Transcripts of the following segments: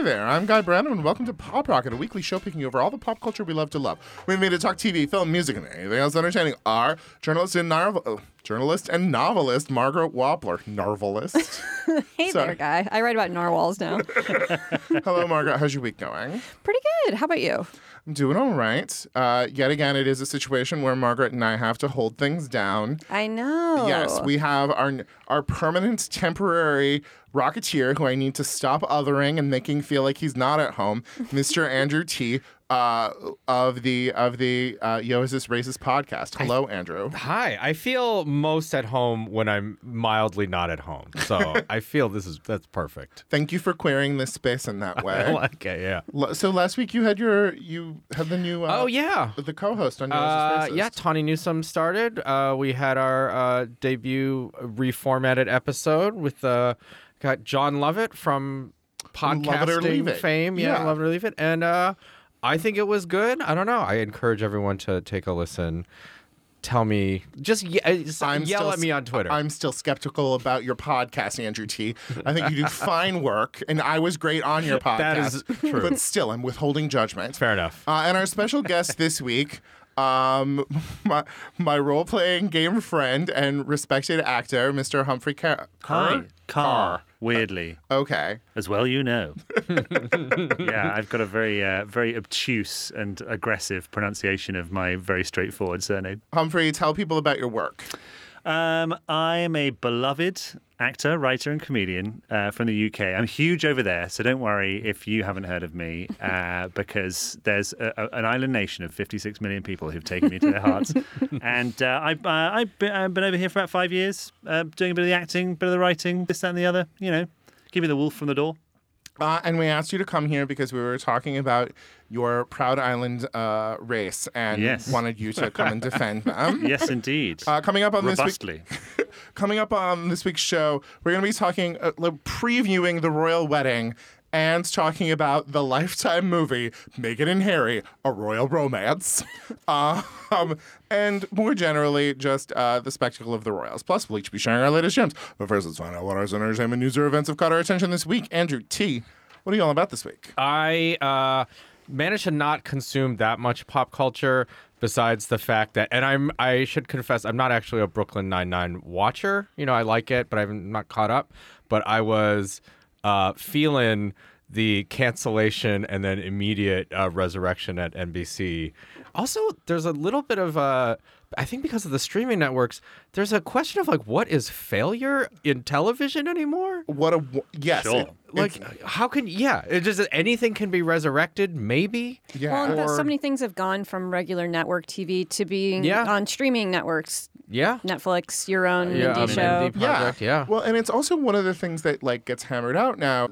there, I'm Guy Branum, and welcome to Pop Rocket, a weekly show picking over all the pop culture we love to love. We've made to talk TV, film, music, and anything else entertaining. Our journalist and novelist, Margaret Wappler. Narvalist. Hey there, Guy. I write about narwhals now. Hello, Margaret. How's your week going? Pretty good. How about you? I'm doing all right. Yet again, it is a situation where Margaret and I have to hold things down. I know. Yes, we have our permanent, temporary Rocketeer, who I need to stop othering and making feel like he's not at home, Mr. Andrew T. Of the Yo, Is This Racist podcast. Hello, Andrew. Hi. I feel most at home when I'm mildly not at home. So I feel that's perfect. Thank you for queering this space in that way. Okay, yeah. So last week you had the new the co-host on Yo, Is This Racist. Yeah, Tawny Newsome started. We had our debut reformatted episode with got John Lovett from podcasting fame. Yeah, Love It or Leave It. And I think it was good. I don't know. I encourage everyone to take a listen. Tell me, just yell at me on Twitter. I'm still skeptical about your podcast, Andrew T. I think you do fine work, and I was great on your podcast. That is true. But still, I'm withholding judgment. Fair enough. And our special guest this week, my role-playing game friend and respected actor, Mr. Humphrey Carr. Weirdly. Okay. As well you know. Yeah, I've got a very obtuse and aggressive pronunciation of my very straightforward surname. Humphrey, tell people about your work. I am a beloved actor, writer, and comedian from the UK. I'm huge over there, so don't worry if you haven't heard of me, because there's an island nation of 56 million people who've taken me to their hearts. And I've been over here for about 5 years, doing a bit of the acting, bit of the writing, this, that, and the other. You know, keeping the wolf from the door. And we asked you to come here because we were talking about your Proud Island race and wanted you to come and defend them. Yes, indeed. Coming up on Robustly. Coming up on this week's show, we're going to be talking, previewing the royal wedding and talking about the Lifetime movie, Meghan and Harry, A Royal Romance. And more generally, just the spectacle of the royals. Plus, we'll each be sharing our latest gems. But first, let's find out what our entertainment news or events have caught our attention this week. Andrew T., what are you all about this week? I managed to not consume that much pop culture besides the fact that, and I should confess, I'm not actually a Brooklyn Nine-Nine watcher. You know, I like it, but I'm not caught up. But I was feeling the cancellation and then immediate resurrection at NBC. Also, there's a little bit of I think because of the streaming networks, there's a question of what is failure in television anymore? Yes. Sure. How can it just anything can be resurrected? Maybe. Yeah. Well, so many things have gone from regular network TV to being on streaming networks. Yeah. Netflix, your own indie show. Indie project, yeah. Well, and it's also one of the things that gets hammered out now,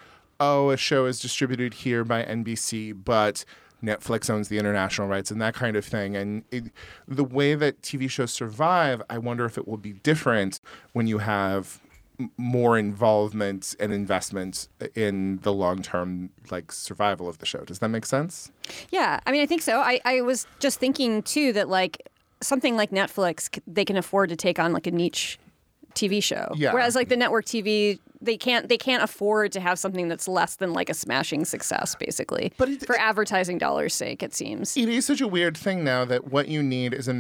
a show is distributed here by NBC, but Netflix owns the international rights and that kind of thing. And the way that TV shows survive, I wonder if it will be different when you have more involvement and investment in the long-term survival of the show. Does that make sense? Yeah, I mean, I think so. I was just thinking too that something like Netflix, they can afford to take on a niche TV show. Yeah. Whereas the network TV, they can't afford to have something that's less than a smashing success, basically. But for advertising dollars' sake, it seems. It is such a weird thing now that what you need is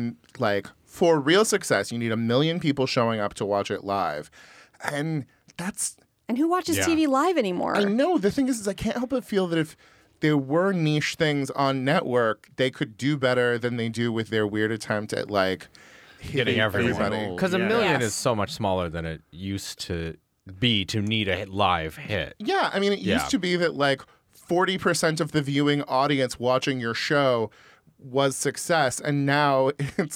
for real success, you need 1 million people showing up to watch it live. And who watches TV live anymore? I know. The thing is I can't help but feel that if there were niche things on network, they could do better than they do with their weird attempt at getting everybody. Because 1 million is so much smaller than it used to be to need a live hit. Yeah, I mean, it used to be that 40% of the viewing audience watching your show was success, and now it's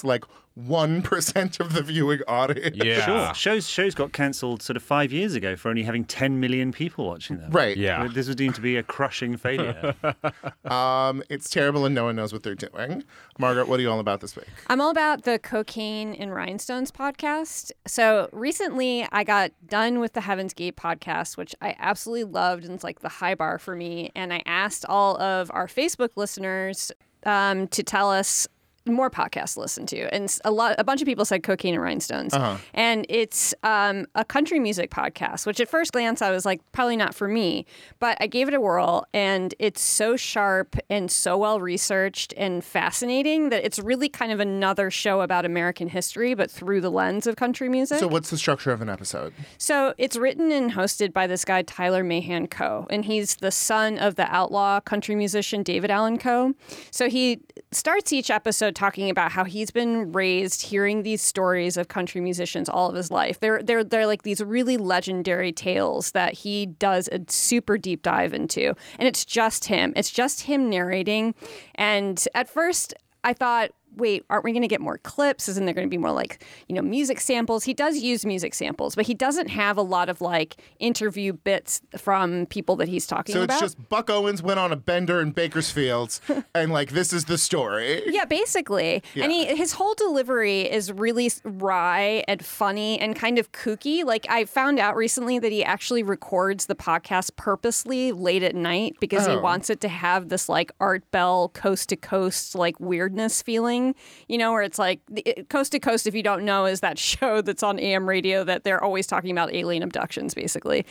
1% of the viewing audience. Yeah. Sure. Shows got cancelled sort of 5 years ago for only having 10 million people watching them. Right. Yeah. This was deemed to be a crushing failure. It's terrible and no one knows what they're doing. Margaret, what are you all about this week? I'm all about the Cocaine and Rhinestones podcast. So recently I got done with the Heaven's Gate podcast, which I absolutely loved, and it's the high bar for me. And I asked all of our Facebook listeners to tell us more podcasts to listen to, and a bunch of people said Cocaine and Rhinestones, and it's a country music podcast, which at first glance I was like, probably not for me, but I gave it a whirl, and it's so sharp and so well researched and fascinating that it's really kind of another show about American history, but through the lens of country music. So what's the structure of an episode? So it's written and hosted by this guy Tyler Mahan Coe, and he's the son of the outlaw country musician David Allan Coe. So he starts each episode talking about how he's been raised hearing these stories of country musicians all of his life. They're like these really legendary tales that he does a super deep dive into. And it's just him. It's just him narrating. And at first I thought, wait, aren't we going to get more clips? Isn't there going to be more like, music samples? He does use music samples, but he doesn't have a lot of like interview bits from people that he's talking about. So it's just Buck Owens went on a bender in Bakersfield and like, this is the story. Yeah, basically. Yeah. And his whole delivery is really wry and funny and kind of kooky. Like I found out recently that he actually records the podcast purposely late at night because he wants it to have this like Art Bell coast to coast like weirdness feeling. Where it's like Coast to Coast, if you don't know, is that show that's on AM radio that they're always talking about alien abductions, basically.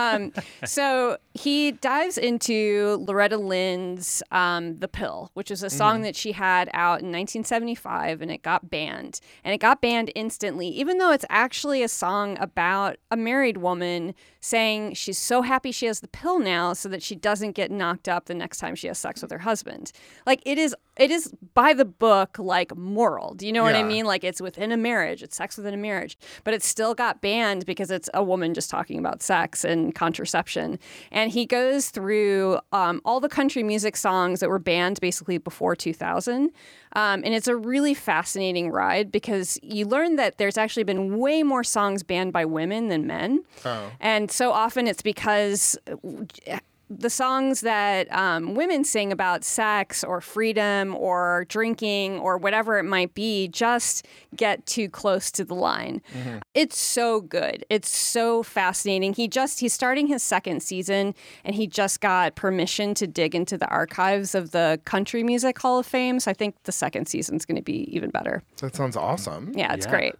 So he dives into Loretta Lynn's The Pill, which is a song that she had out in 1975, and it got banned. And it got banned instantly, even though it's actually a song about a married woman saying she's so happy she has the pill now so that she doesn't get knocked up the next time she has sex with her husband. Like, it is by the book, like, moral. Do you know what I mean? Like, it's within a marriage. It's sex within a marriage. But it still got banned because it's a woman just talking about sex and contraception. And he goes through all the country music songs that were banned basically before 2000. And it's a really fascinating ride because you learn that there's actually been way more songs banned by women than men. Oh. And so often it's because the songs that women sing about sex or freedom or drinking or whatever it might be just get too close to the line. Mm-hmm. It's so good. It's so fascinating. He's starting his second season, and he just got permission to dig into the archives of the Country Music Hall of Fame. So I think the second season's going to be even better. That sounds awesome. Yeah, it's great.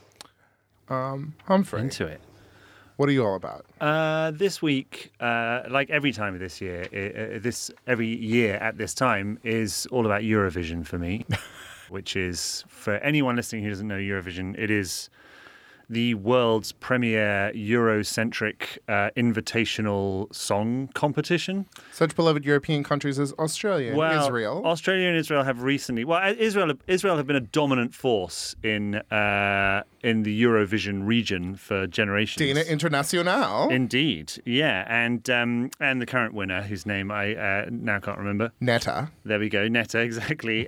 Humphrey. Into it. What are you all about? This week, like every time of this year, every year at this time is all about Eurovision for me, which is, for anyone listening who doesn't know Eurovision, it is the world's premier Eurocentric invitational song competition. Such beloved European countries as Australia and Israel. Australia and Israel have recently... Well, Israel have been a dominant force in the Eurovision region for generations. Dana Internacional. Indeed, yeah. And the current winner, whose name I now can't remember. Netta. There we go, Netta, exactly.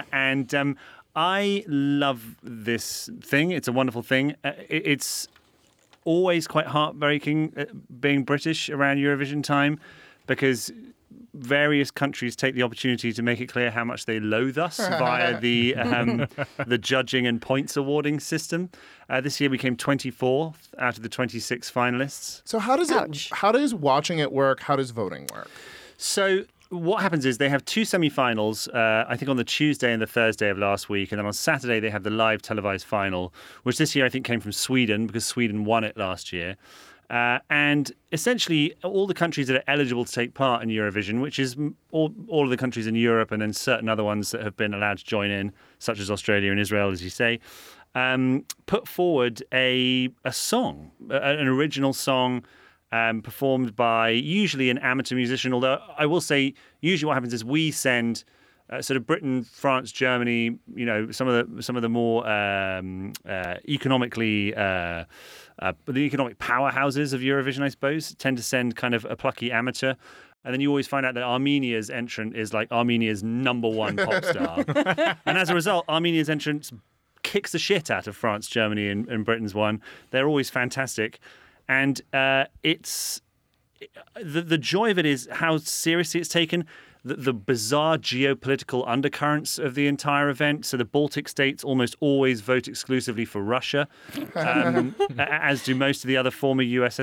I love this thing. It's a wonderful thing. It's always quite heartbreaking being British around Eurovision time because various countries take the opportunity to make it clear how much they loathe us via the judging and points awarding system. This year we came 24th out of the 26 finalists. So how does watching it work? How does voting work? So what happens is they have two semi-finals, I think on the Tuesday and the Thursday of last week, and then on Saturday they have the live televised final, which this year I think came from Sweden because Sweden won it last year. And essentially all the countries that are eligible to take part in Eurovision, which is all of the countries in Europe and then certain other ones that have been allowed to join in, such as Australia and Israel, as you say, put forward a song, an original song, performed by usually an amateur musician. Although I will say, usually what happens is we send sort of Britain, France, Germany, some of the more economically the economic powerhouses of Eurovision, I suppose, tend to send kind of a plucky amateur. And then you always find out that Armenia's entrant is like Armenia's number one pop star. And as a result, Armenia's entrant kicks the shit out of France, Germany, and Britain's one. They're always fantastic. And it's the joy of it is how seriously it's taken, the bizarre geopolitical undercurrents of the entire event. So the Baltic states almost always vote exclusively for Russia, as do most of the other former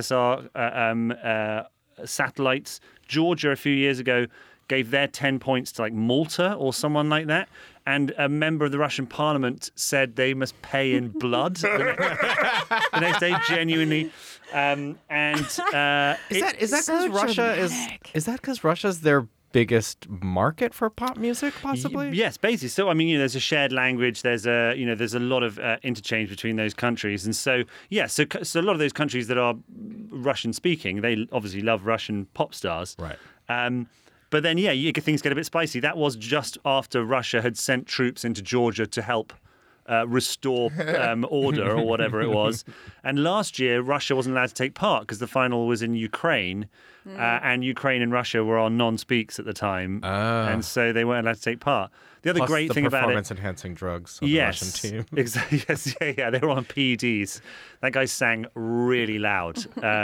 USSR satellites. Georgia a few years ago gave their 10 points to like Malta or someone like that. and a member of the Russian parliament said they must pay in blood the next day, genuinely. Is that because Russia's their biggest market for pop music, possibly? Yes, basically. So, I mean, there's a shared language. There's a lot of interchange between those countries, and so so a lot of those countries that are Russian speaking, they obviously love Russian pop stars, Right. But then, things get a bit spicy. That was just after Russia had sent troops into Georgia to help restore order or whatever it was. And last year, Russia wasn't allowed to take part because the final was in Ukraine. And Ukraine and Russia were on non-speaks at the time. And so they weren't allowed to take part. The other great thing about it... performance-enhancing drugs on the Russian team. Exactly. Yes, yeah. They were on PEDs. That guy sang really loud.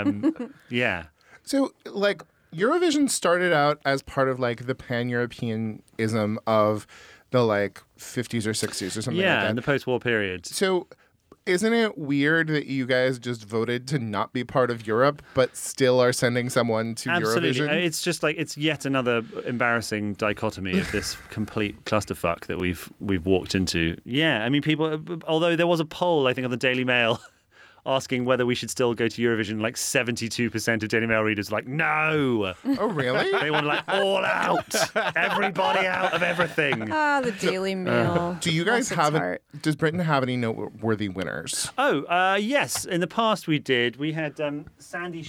Yeah. So, like, Eurovision started out as part of, like, the pan-Europeanism of the, like, 50s or 60s or something like that. Yeah, in the post-war period. So, isn't it weird that you guys just voted to not be part of Europe, but still are sending someone to Absolutely. Eurovision? It's just like, it's yet another embarrassing dichotomy of this complete clusterfuck that we've walked into. Yeah, I mean, people, although there was a poll, I think, on the Daily Mail asking whether we should still go to Eurovision, like 72% of Daily Mail readers were like, no. Oh, really? They want like all out. Everybody out of everything. The Daily Mail. Do you guys does Britain have any noteworthy winners? Yes. In the past we did. We had Sandy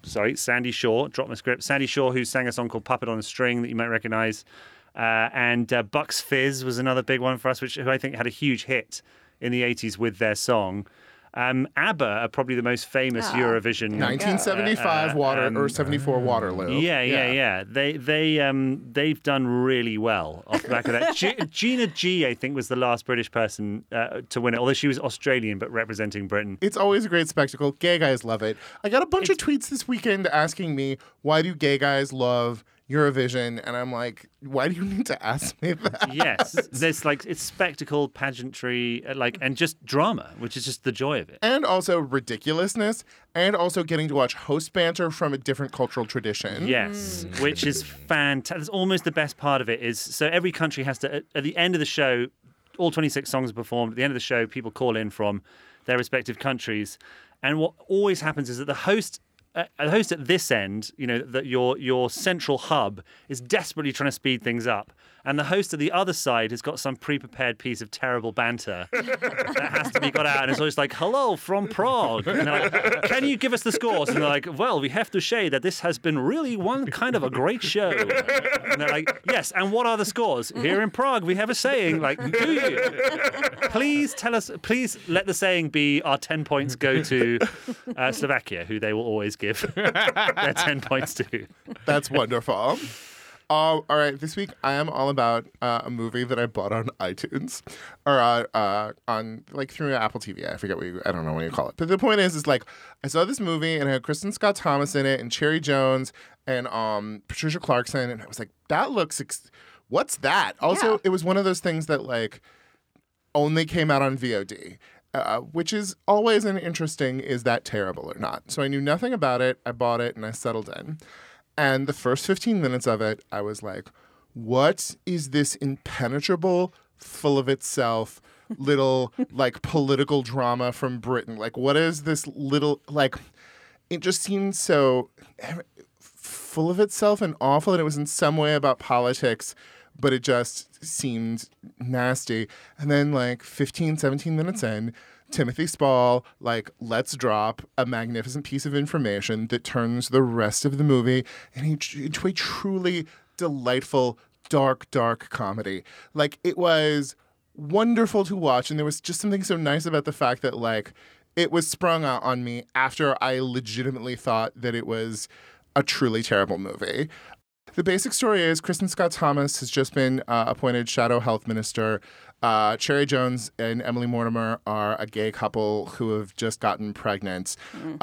Shaw, drop my script. Sandy Shaw, who sang a song called Puppet on a String that you might recognise. And Bucks Fizz was another big one for us, who I think had a huge hit in the 80s with their song. ABBA are probably the most famous Eurovision. 1975 or 74 Waterloo. Yeah. They've done really well off the back of that. Gina G, I think, was the last British person to win it, although she was Australian but representing Britain. It's always a great spectacle. Gay guys love it. I got a bunch of tweets this weekend asking me, why do gay guys love Eurovision? And I'm like, why do you need to ask me that? Yes, there's like, it's spectacle, pageantry, and just drama, which is just the joy of it. And also ridiculousness, and also getting to watch host banter from a different cultural tradition. Yes, which is fantastic. That's almost the best part of it. Is so every country has to, at the end of the show, all 26 songs are performed. At the end of the show, people call in from their respective countries, and what always happens is that the host at this end, that your central hub is desperately trying to speed things up, and the host at the other side has got some pre-prepared piece of terrible banter that has to be got out, and it's always like, "Hello from Prague," and they're like, "Can you give us the scores?" And they're like, "Well, we have to say that this has been really one kind of a great show." And they're like, "Yes, and what are the scores? Here in Prague, we have a saying. Like, do you? Please tell us. Please let the saying be our 10 points go to Slovakia, who they will always give their 10 points to." That's wonderful. All right, this week I am all about a movie that I bought on iTunes or on like through Apple TV. I don't know what you call it. But the point is like I saw this movie and it had Kristen Scott Thomas in it and Cherry Jones and Patricia Clarkson, and I was like, that looks. What's that? Also, It was one of those things that like only came out on VOD. Which is always an interesting, is that terrible or not? So I knew nothing about it. I bought it and I settled in. And the first 15 minutes of it, I was like, what is this impenetrable, full of itself, little, like, political drama from Britain? Like, what is this little, like, it just seemed so full of itself and awful. And it was in some way about politics, but it just seemed nasty. And then, like, 15, 17 minutes in, Timothy Spall, like, lets drop a magnificent piece of information that turns the rest of the movie into a truly delightful, dark comedy. Like, it was wonderful to watch, and there was just something so nice about the fact that, like, it was sprung out on me after I legitimately thought that it was a truly terrible movie. The basic story is Kristen Scott Thomas has just been appointed Shadow Health Minister. Cherry Jones and Emily Mortimer are a gay couple who have just gotten pregnant.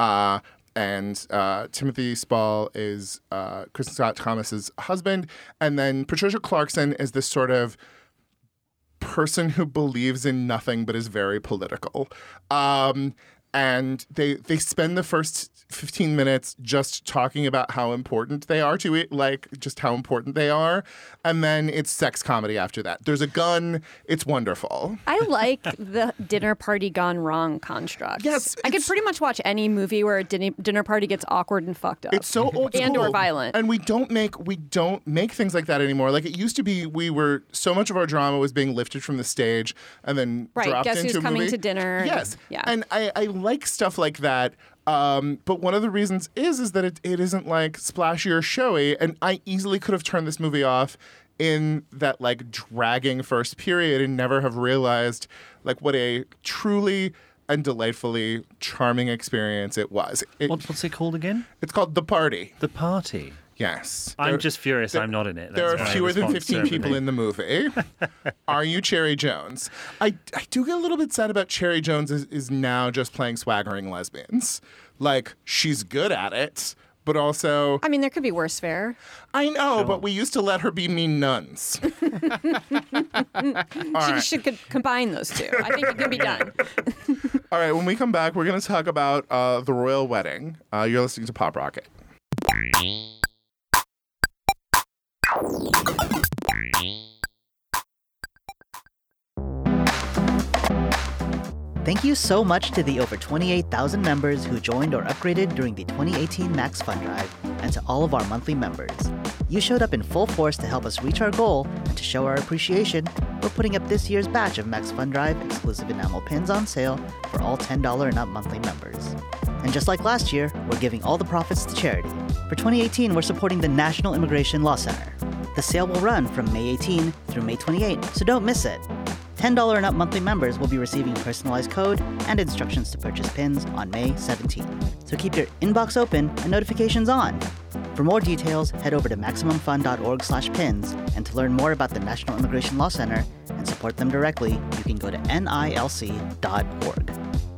And Timothy Spall is Kristen Scott Thomas's husband. And then Patricia Clarkson is this sort of person who believes in nothing but is very political. and they spend the first 15 minutes just talking about how important they are to it, like just how important they are, and then it's sex comedy after that. There's a gun. It's wonderful. I like the dinner party gone wrong construct. Yes, I could pretty much watch any movie where a dinner party gets awkward and fucked up. It's so old school and or violent. And we don't make things like that anymore. Like it used to be, so much of our drama was being lifted from the stage and then dropped Guess into who's a coming movie. to dinner? Yes, Yeah. and I like stuff like that. But one of the reasons is that it isn't like splashy or showy, and I easily could have turned this movie off in that like dragging first period and never have realized like what a truly and delightfully charming experience it was. What's it called again? It's called The Party. The Party. Yes. I'm just furious I'm not in it. There That's are my fewer than response to 15 people everything. in the movie. Are you Cherry Jones? I do get a little bit sad about Cherry Jones is now just playing swaggering lesbians. Like, she's good at it, but also... I mean, there could be worse fare. I know, but we used to let her be mean nuns. She should combine those two. I think it can be done. All right, when we come back, we're going to talk about the royal wedding. You're listening to Pop Rocket. Thank you so much to the over 28,000 members who joined or upgraded during the 2018 Max Fund Drive, and to all of our monthly members. You showed up in full force to help us reach our goal, and to show our appreciation, we're putting up this year's batch of Max Fund Drive exclusive enamel pins on sale for all $10 and up monthly members. And just like last year, we're giving all the profits to charity. For 2018, we're supporting the National Immigration Law Center. The sale will run from May 18 through May 28, so don't miss it. $10 and up monthly members will be receiving personalized code and instructions to purchase pins on May 17. So keep your inbox open and notifications on. For more details, head over to MaximumFun.org/pins, and to learn more about the National Immigration Law Center and support them directly, you can go to NILC.org.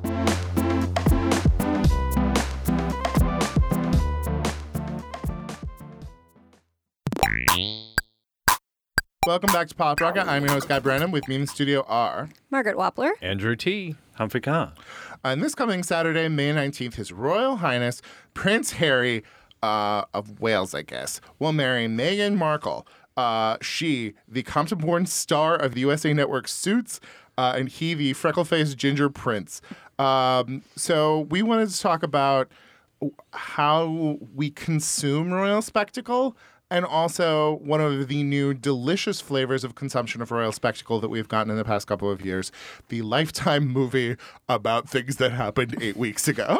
Welcome back to Pop Rocket. I'm your host, Guy Brennan. With me in the studio are... Margaret Wappler. Andrew T. Humphrey Carr. And this coming Saturday, May 19th, His Royal Highness Prince Harry of Wales, I guess, will marry Meghan Markle. She, the Compton-born star of the USA Network Suits, and he, the freckle-faced ginger prince. So we wanted to talk about how we consume royal spectacle, and also one of the new delicious flavors of consumption of royal spectacle that we've gotten in the past couple of years, the Lifetime movie about things that happened 8 weeks ago.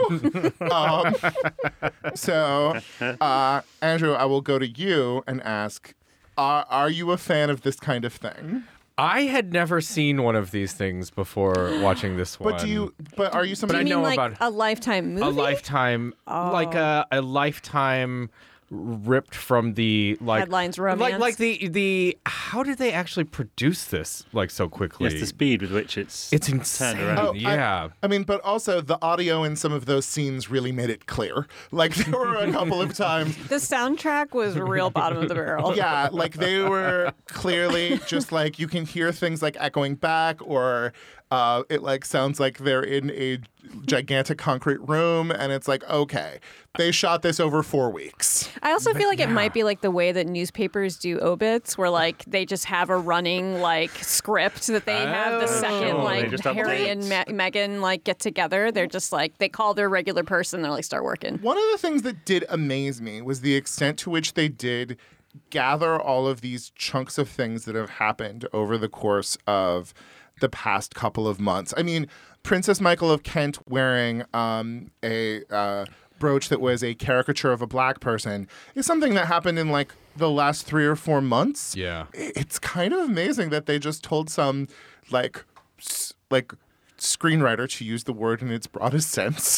So, Andrew, I will go to you and ask, are you a fan of this kind of thing? I had never seen one of these things before watching this one. But are you somebody... Do you I mean know like about- a Lifetime movie? A Lifetime, like a Lifetime ripped from the Headlines romance. like the how did they actually produce this like so quickly? Yes, the speed with which it's insane. turned around. Oh, Yeah. I mean, but also the audio in some of those scenes really made it clear. Like there were a couple of times. The soundtrack was real bottom of the barrel. Yeah, like they were clearly just like you can hear things like echoing back, or it like sounds like they're in a gigantic concrete room, and it's like, okay, they shot this over 4 weeks. I also feel like it might be like the way that newspapers do obits, where like they just have a running like script that they have the second sure. like They just Harry update. and Meghan like get together. They're just like they call their regular person. They're like start working. One of the things that did amaze me was the extent to which they did gather all of these chunks of things that have happened over the course of the past couple of months. I mean, Princess Michael of Kent wearing a brooch that was a caricature of a black person is something that happened in like the last 3 or 4 months. Yeah. It's kind of amazing that they just told some like screenwriter, to use the word in its broadest sense,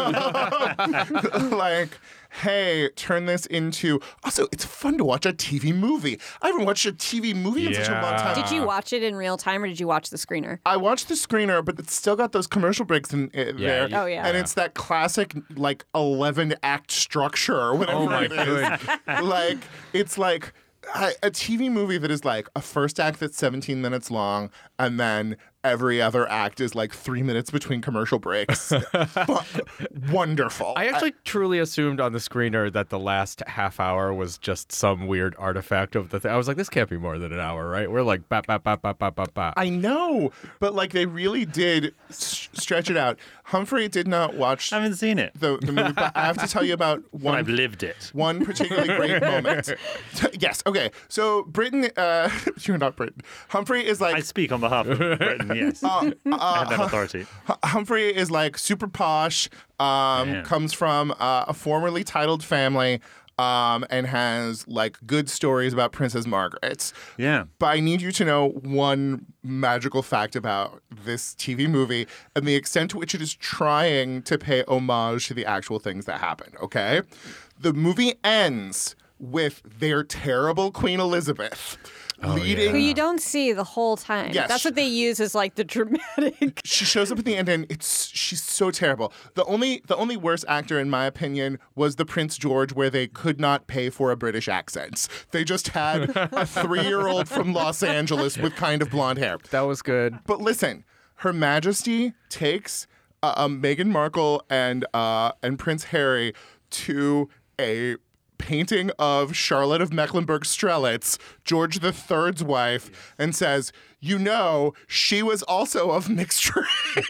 like, hey, turn this into... Also, it's fun to watch a TV movie. I haven't watched a TV movie in such a long Yeah. time. Did you watch it in real time or did you watch the screener? I watched the screener, but it's still got those commercial breaks in there. you- Oh, yeah. And it's that classic, like, 11-act structure or whatever Oh my it is. Like, it's like... a TV movie that is like a first act that's 17 minutes long, and then every other act is like 3 minutes between commercial breaks. Wonderful. I actually truly assumed on the screener that the last half hour was just some weird artifact of the thing. I was like, this can't be more than an hour, right? We're like, bap, bap, bap, bap, bap, bap, bap. I know, but like they really did stretch it out. Humphrey did not watch I haven't seen it. the movie, but I have to tell you about Well, I've lived it. one particularly great moment. Yes, okay. So Britain, you're not Britain. Humphrey is like I speak on behalf of Britain, yes. I have that authority. Humphrey is like super posh, comes from a formerly titled family, and has like good stories about Princess Margaret. Yeah. But I need you to know one magical fact about this TV movie and the extent to which it is trying to pay homage to the actual things that happen, okay? The movie ends with their terrible Queen Elizabeth leading... Who you don't see the whole time. Yes. That's what they use as like the dramatic. She shows up at the end and she's so terrible. The only worst actor in my opinion was the Prince George, where they could not pay for a British accent. They just had a 3-year-old from Los Angeles with kind of blonde hair. That was good. But listen, Her Majesty takes Meghan Markle and Prince Harry to a painting of Charlotte of Mecklenburg-Strelitz, George III's wife, and says, "You know, she was also of mixed race."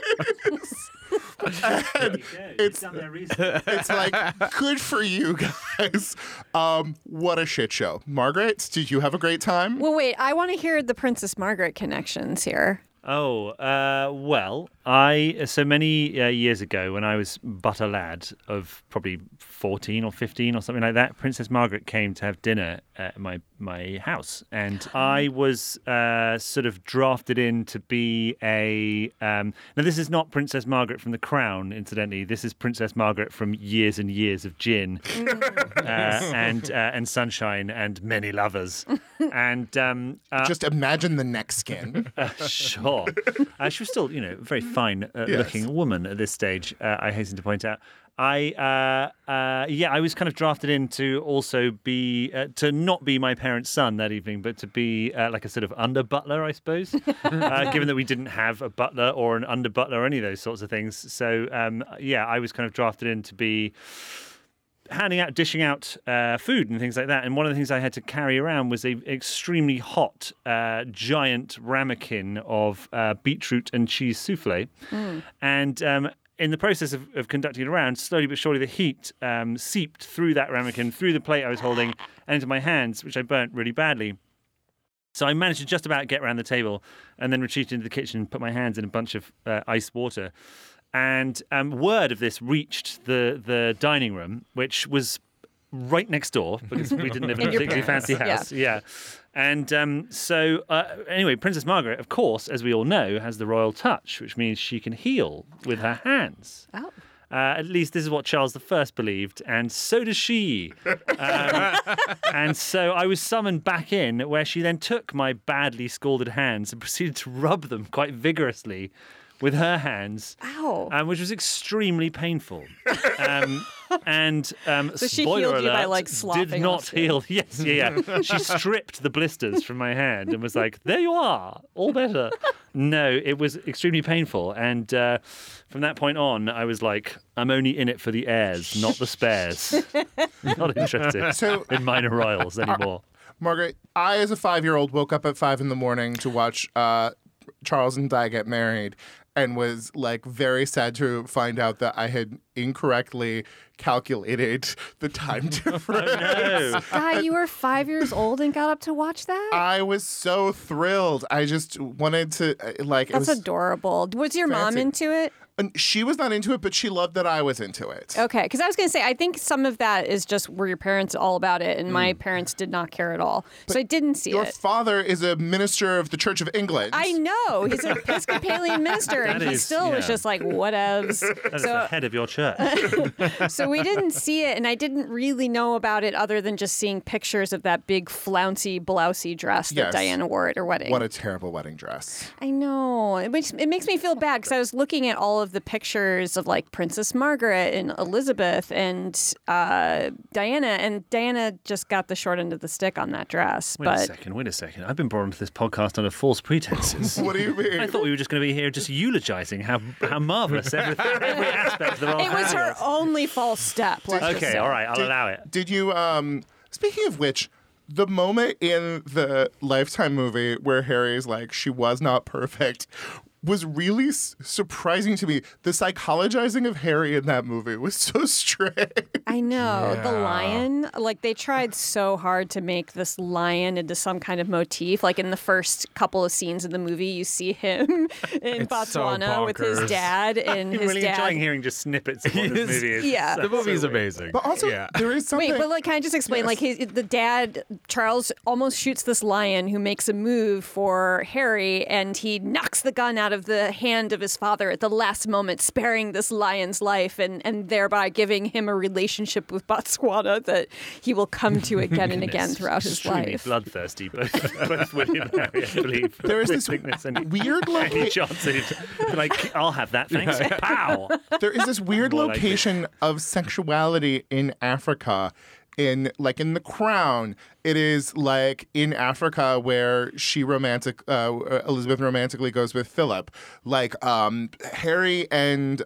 And it's like, good for you guys. What a shit show. Margaret, did you have a great time? Well, wait, I want to hear the Princess Margaret connections here. Oh, well, so many years ago when I was but a lad of probably 14 or 15 or something like that, Princess Margaret came to have dinner at my house. And I was sort of drafted in to be now this is not Princess Margaret from The Crown, incidentally. This is Princess Margaret from years and years of gin and sunshine and many lovers. And just imagine the neck skin. Sure. She was still, a very fine looking woman at this stage, I hasten to point out. I was kind of drafted in to also be, to not be my parents' son that evening, but to be like a sort of under butler, I suppose, given that we didn't have a butler or an under butler or any of those sorts of things. So, I was kind of drafted in to be dishing out food and things like that. And one of the things I had to carry around was a extremely hot, giant ramekin of beetroot and cheese souffle. And in the process of conducting it around, slowly but surely the heat seeped through that ramekin, through the plate I was holding, and into my hands, which I burnt really badly. So I managed to just about get around the table and then retreated into the kitchen and put my hands in a bunch of ice water. And word of this reached the dining room, which was right next door because we didn't live in a particularly fancy house. Yeah. And anyway, Princess Margaret, of course, as we all know, has the royal touch, which means she can heal with her hands. Oh. At least this is what Charles I believed, and so does she. And so I was summoned back in, where she then took my badly scalded hands and proceeded to rub them quite vigorously with her hands, which was extremely painful. So she spoiler healed alert, you by like slopping did not off heal. Yes, yeah. She stripped the blisters from my hand and was like, "There you are, all better." No, it was extremely painful, and from that point on, I was like, "I'm only in it for the heirs, not the spares. Not interested in minor royals anymore." Margaret, I as a 5-year-old woke up at 5 a.m. to watch Charles and Di get married, and was like very sad to find out that I had incorrectly calculated the time difference. Oh, no. God, you were 5 years old and got up to watch that? I was so thrilled. I just wanted to That's adorable. Was your mom into it? And she was not into it, but she loved that I was into it. Okay, because I was going to say, I think some of that is just were your parents all about it, and my parents did not care at all. So I didn't see Your it. father is a minister of the Church of England. I know. He's an Episcopalian minister, and he still was just like, whatevs. That is the head of your church. So So we didn't see it, and I didn't really know about it other than just seeing pictures of that big flouncy, blousey dress that Yes. Diana wore at her wedding. What a terrible wedding dress. I know. It makes me feel bad because I was looking at all of the pictures of like Princess Margaret and Elizabeth and Diana, and Diana just got the short end of the stick on that dress. Wait a second. I've been brought into this podcast under false pretenses. What do you mean? I thought we were just going to be here just eulogizing how marvellous every aspect of the royal It was family her only false step. let's just Okay, say. all right, I'll allow it. Did you, speaking of which, the moment in the Lifetime movie where Harry's like, she was not perfect, was really surprising to me. The psychologizing of Harry in that movie was so strange. I know. The Yeah. lion, like they tried so hard to make this lion into some kind of motif. Like in the first couple of scenes in the movie, you see him in It's so Botswana with his bonkers. dad and I'm his really dad. enjoying hearing just snippets of what this movie is. Yeah. The movie's amazing. But also, yeah. there is something... Wait, but like, can I just explain? Yes. Like, the dad, Charles, almost shoots this lion who makes a move for Harry, and he knocks the gun out of the hand of his father at the last moment, sparing this lion's life, and thereby giving him a relationship with Botswana that he will come to again and again throughout his Extremely life. bloodthirsty, both William and Harry, I believe. There is this and weird Any chance like, I'll have that, thanks. Pow! There is this weird More like location of sexuality in Africa. In The Crown, it is like in Africa where Elizabeth romantically goes with Philip. Like Harry and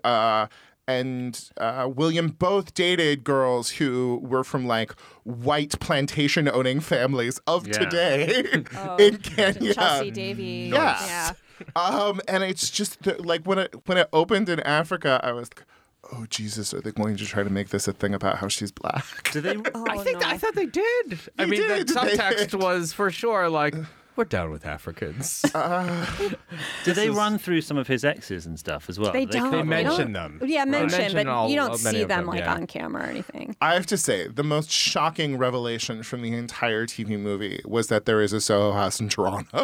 William both dated girls who were from like white plantation owning families of Yeah. today in Kenya. Chelsea Davy. Yes. Yeah. And it's just like when it opened in Africa, I was like, oh Jesus, are they going to try to make this a thing about how she's black? Do they? I thought they did. I mean, did. the They subtext did. was for sure like, we're down with Africans. Do they run through some of his exes and stuff as well? They Do don't. They they mention don't- them. Yeah, They mention, mention but all- you don't many see of them them, like yeah. on camera or anything. I have to say, the most shocking revelation from the entire TV movie was that there is a Soho House in Toronto.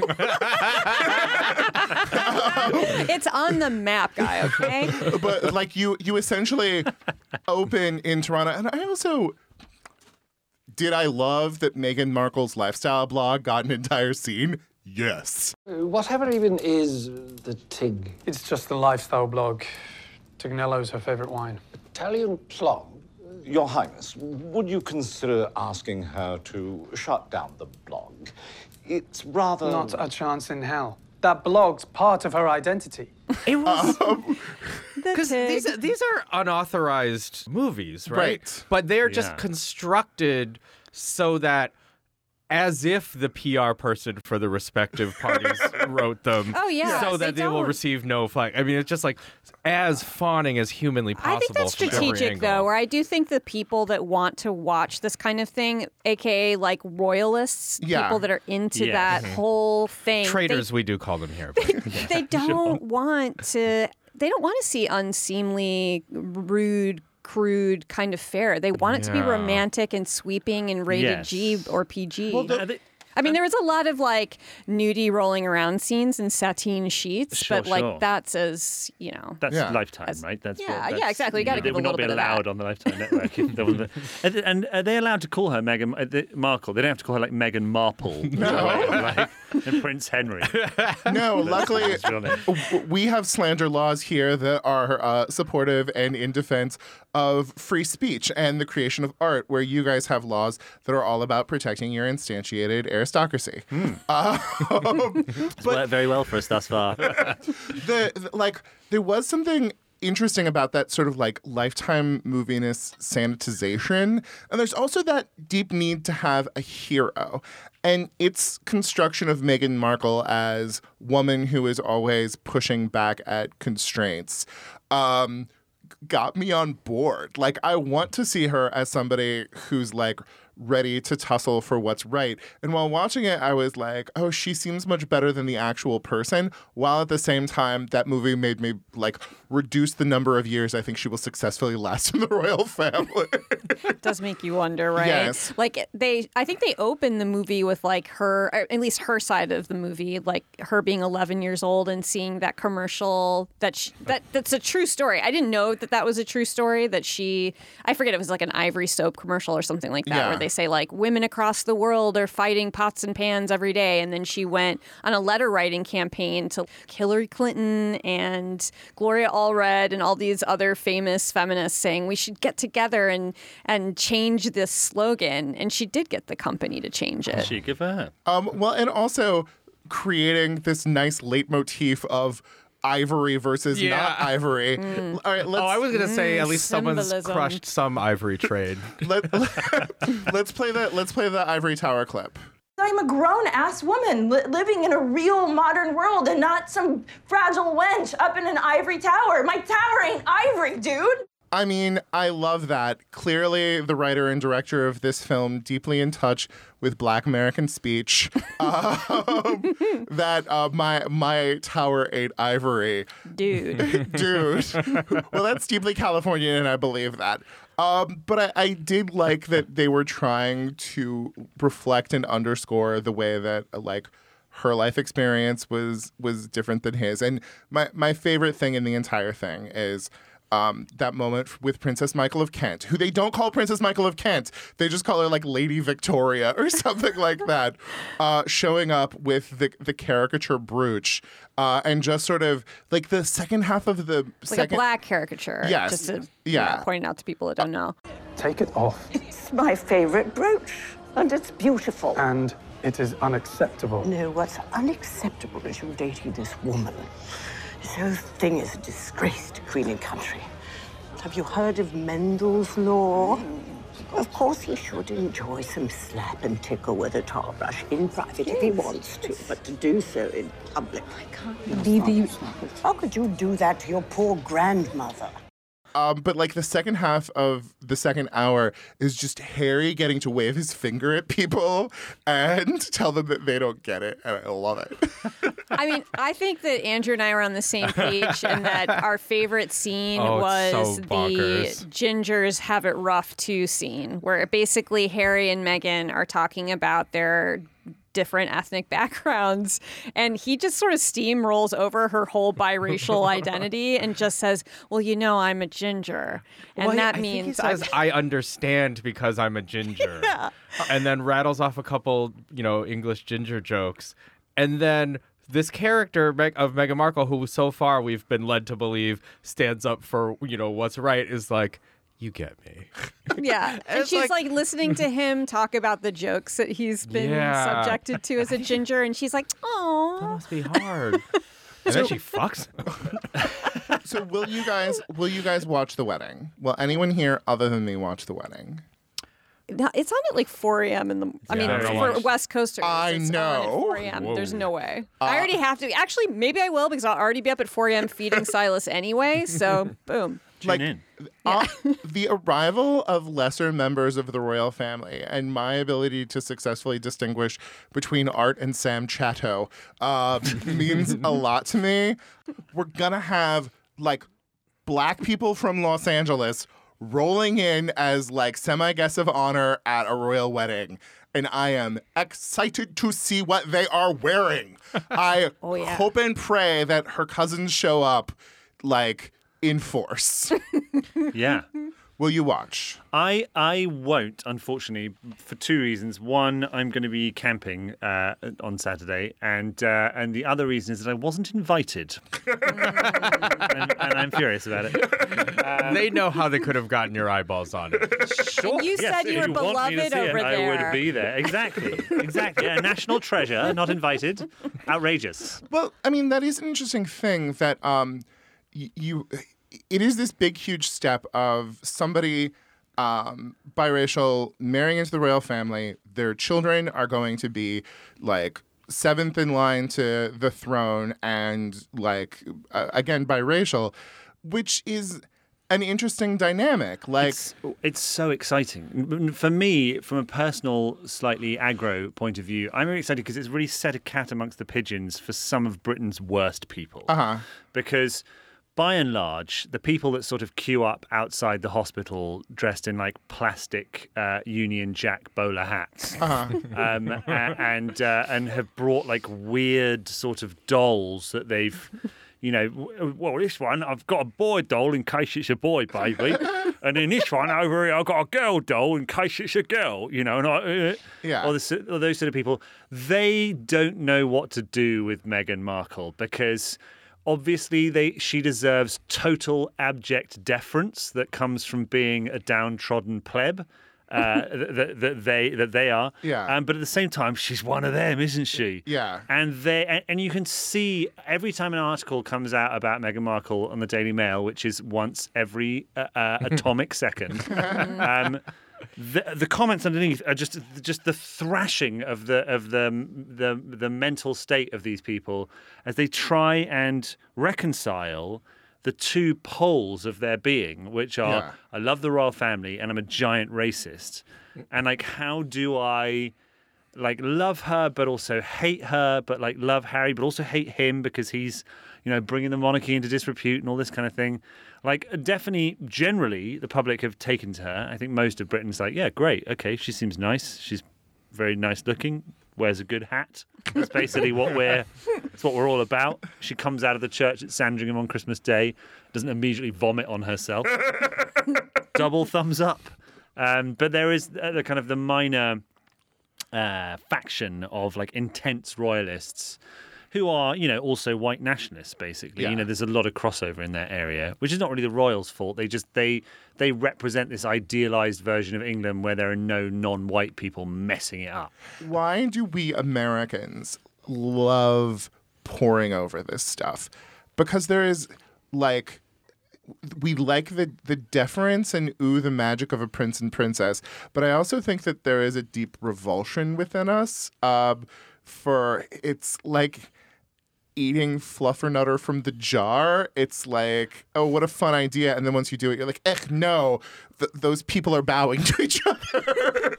It's on the map, guy, okay? But like you essentially open in Toronto, and I also did I love that Meghan Markle's lifestyle blog got an entire scene? Yes. Whatever even is the Tig? It's just the lifestyle blog. Tignello's her favorite wine. Italian plum? Your Highness, would you consider asking her to shut down the blog? It's rather... Not a chance in hell. That blog's part of her identity. It was The because Tig. these are unauthorized movies, right? Right. But they're just Yeah. constructed so that, as if the PR person for the respective parties wrote them, Oh, yeah, so they that they will don't- receive no flag. I mean, it's just like as fawning as humanly possible. I think that's from every strategic, angle. though, where I do think the people that want to watch this kind of thing, aka like royalists, Yeah. people that are into Yeah. that whole thing, Traitors, we do call them here. But, they don't want to. They don't want to see unseemly, rude, crude kind of fare. They want it to be Yeah. romantic and sweeping and rated Yes. G or PG. I I mean, there was a lot of like nudie rolling around scenes and sateen sheets, Sure, but like sure. that's as That's Yeah. Lifetime, right? That's yeah, what, yeah, exactly. You gotta give They a would not little be bit of allowed that. on the Lifetime network. And are they allowed to call her Meghan Markle? They don't have to call her like Meghan Marple. No. And Prince Henry. No, luckily Let's be honest. we have slander laws here that are supportive and in defense of free speech and the creation of art, where you guys have laws that are all about protecting your instantiated aristocracy. It's worked very well for us thus far. There was something interesting about that sort of like Lifetime moviness sanitization. And there's also that deep need to have a hero. And its construction of Meghan Markle as woman who is always pushing back at constraints got me on board. Like, I want to see her as somebody who's like ready to tussle for what's right. And while watching it, I was like, oh, she seems much better than the actual person, while at the same time, that movie made me like reduce the number of years I think she will successfully last in the royal family. It does make you wonder, right? Yes. Like I think they open the movie with like her, or at least her side of the movie, like her being 11 years old and seeing that commercial that's a true story. I didn't know that was a true story, that I forget, it was like an Ivory soap commercial or something like that, Yeah. where they say like women across the world are fighting pots and pans every day. And then she went on a letter writing campaign to Hillary Clinton and Gloria Allred and all these other famous feminists saying we should get together and change this slogan. And she did get the company to change it. She give her. Well, and also creating this nice leitmotif of ivory versus not ivory. All right, I was gonna say at least someone's symbolism. crushed some ivory trade. let's play the ivory tower clip. I'm a grown-ass woman living in a real modern world and not some fragile wench up in an ivory tower. My tower ain't ivory, dude. I mean, I love that. Clearly, the writer and director of this film deeply in touch with Black American speech. That my tower ate ivory, Dude. dude. Well, that's deeply Californian, and I believe that. But I did like that they were trying to reflect and underscore the way that like her life experience was different than his. And my favorite thing in the entire thing is that moment with Princess Michael of Kent, who they don't call Princess Michael of Kent. They just call her like Lady Victoria or something like that, showing up with the caricature brooch and just sort of like the second half of the Like a black caricature. Yes. Just to Yeah. point out to people that don't know. Take it off. It's my favorite brooch, and it's beautiful. And it is unacceptable. No, what's unacceptable is you dating this woman. This whole thing is a disgrace to Queen and country. Have you heard of Mendel's Law? Of course he should enjoy some slap and tickle with a tar brush in private if he wants to, but to do so in public. I can't believe you. How could you do that to your poor grandmother? But like the second half of the second hour is just Harry getting to wave his finger at people and tell them that they don't get it. And I love it. I mean, I think that Andrew and I are on the same page and that our favorite scene Oh, it's was so the bonkers. Gingers Have It Rough 2 scene, where basically Harry and Meghan are talking about their different ethnic backgrounds, and he just sort of steamrolls over her whole biracial identity and just says, well, you know, I'm a ginger, and Well, that I means think he says, I understand because I'm a ginger. And then rattles off a couple, English ginger jokes. And then this character of Meghan Markle, who so far we've been led to believe stands up for, what's right, is like, you get me. Yeah. And It's she's like listening to him talk about the jokes that he's been subjected to as a ginger, and she's like, That oh. must be hard. And then she fucks him. So will you guys watch The Wedding? Will anyone here other than me watch The Wedding? No, it's on at like 4 a.m. in the. I mean, I don't for watch- West Coasters, I it's know. on at 4 a.m. Whoa. There's no way. I already have to. Actually, maybe I will because I'll already be up at 4 a.m. feeding Silas anyway. So, boom. Tune in. The arrival of lesser members of the royal family and my ability to successfully distinguish between Art and Sam Chatto means a lot to me. We're gonna have like black people from Los Angeles rolling in as like semi-guests of honor at a royal wedding. And I am excited to see what they are wearing. I hope and pray that her cousins show up like in force. Yeah. Will you watch? I won't, unfortunately, for two reasons. One, I'm going to be camping on Saturday, and the other reason is that I wasn't invited, and I'm furious about it. They know how they could have gotten your eyeballs on it. Sure. And you yes, said you if were want me to beloved see it, over I there. would be there. Exactly. A national treasure, not invited. Outrageous. Well, I mean, that is an interesting thing that it is this big, huge step of somebody biracial marrying into the royal family. Their children are going to be like seventh in line to the throne and like, again, biracial, which is an interesting dynamic. Like it's so exciting. For me, from a personal, slightly aggro point of view, I'm really excited because it's really set a cat amongst the pigeons for some of Britain's worst people. Because by and large, the people that sort of queue up outside the hospital dressed in like plastic Union Jack bowler hats, and have brought like weird sort of dolls that they've, well, this one I've got a boy doll in case it's a boy baby, and then this one over here I've got a girl doll in case it's a girl, and or those sort of people. They don't know what to do with Meghan Markle because obviously, she deserves total abject deference that comes from being a downtrodden pleb that they are. Yeah. But at the same time, she's one of them, isn't she? Yeah. And you can see every time an article comes out about Meghan Markle on the Daily Mail, which is once every atomic second. The comments underneath are just the thrashing of the mental state of these people as they try and reconcile the two poles of their being, which are I love the royal family and I'm a giant racist, and like how do I like love her but also hate her, but like love Harry but also hate him because he's bringing the monarchy into disrepute and all this kind of thing. Like, definitely, generally, the public have taken to her. I think most of Britain's like, yeah, great, okay, she seems nice. She's very nice looking, wears a good hat. That's basically what we're all about. She comes out of the church at Sandringham on Christmas Day, doesn't immediately vomit on herself. Double thumbs up. But there is the kind of the minor faction of like intense royalists who are, also white nationalists, basically. Yeah. There's a lot of crossover in that area, which is not really the royals' fault. They represent this idealized version of England where there are no non-white people messing it up. Why do we Americans love poring over this stuff? Because there is, like, we like the deference and the magic of a prince and princess, but I also think that there is a deep revulsion within us for it's like eating fluffernutter from the jar. It's like, oh, what a fun idea. And then once you do it, you're like, no, those people are bowing to each other.